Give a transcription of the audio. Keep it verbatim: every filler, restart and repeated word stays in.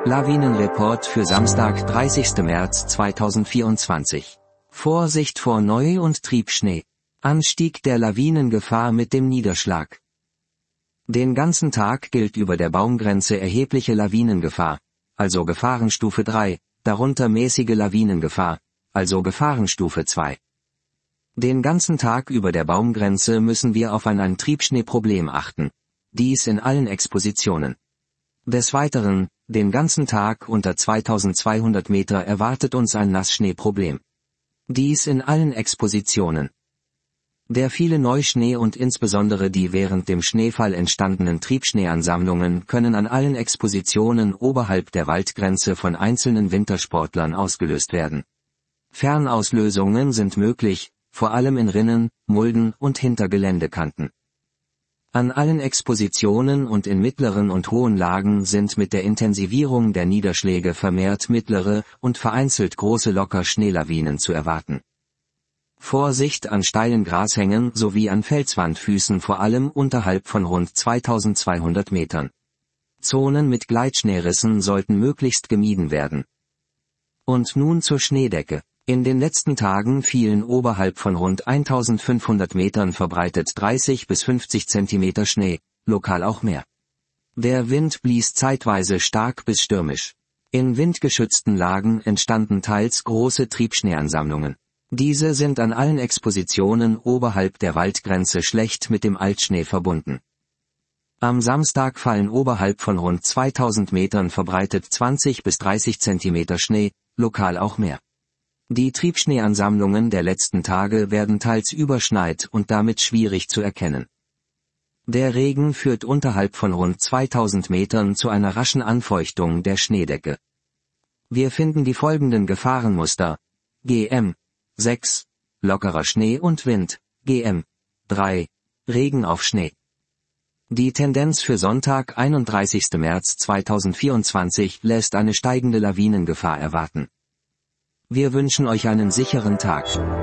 Lawinenreport für Samstag, dreißigsten März zweitausendvierundzwanzig. Vorsicht vor Neu- und Triebschnee. Anstieg der Lawinengefahr mit dem Niederschlag. Den ganzen Tag gilt über der Baumgrenze erhebliche Lawinengefahr, also Gefahrenstufe drei, darunter mäßige Lawinengefahr, also Gefahrenstufe zwei. Den ganzen Tag über der Baumgrenze müssen wir auf ein, ein Triebschneeproblem achten. Dies in allen Expositionen. Des Weiteren, den ganzen Tag unter zweitausendzweihundert Meter erwartet uns ein Nassschneeproblem. Dies in allen Expositionen. Der viele Neuschnee und insbesondere die während dem Schneefall entstandenen Triebschneeansammlungen können an allen Expositionen oberhalb der Waldgrenze von einzelnen Wintersportlern ausgelöst werden. Fernauslösungen sind möglich, vor allem in Rinnen, Mulden und hinter Geländekanten. An allen Expositionen und in mittleren und hohen Lagen sind mit der Intensivierung der Niederschläge vermehrt mittlere und vereinzelt große Locker-Schneelawinen zu erwarten. Vorsicht an steilen Grashängen sowie an Felswandfüßen vor allem unterhalb von rund zweitausendzweihundert Metern. Zonen mit Gleitschneerissen sollten möglichst gemieden werden. Und nun zur Schneedecke. In den letzten Tagen fielen oberhalb von rund eintausendfünfhundert Metern verbreitet dreißig bis fünfzig Zentimeter Schnee, lokal auch mehr. Der Wind blies zeitweise stark bis stürmisch. In windgeschützten Lagen entstanden teils große Triebschneeansammlungen. Diese sind an allen Expositionen oberhalb der Waldgrenze schlecht mit dem Altschnee verbunden. Am Samstag fallen oberhalb von rund zweitausend Metern verbreitet zwanzig bis dreißig Zentimeter Schnee, lokal auch mehr. Die Triebschneeansammlungen der letzten Tage werden teils überschneit und damit schwierig zu erkennen. Der Regen führt unterhalb von rund zweitausend Metern zu einer raschen Anfeuchtung der Schneedecke. Wir finden die folgenden Gefahrenmuster: G M sechs, lockerer Schnee und Wind, G M drei, Regen auf Schnee. Die Tendenz für Sonntag, einunddreißigsten März zweitausendvierundzwanzig lässt eine steigende Lawinengefahr erwarten. Wir wünschen euch einen sicheren Tag.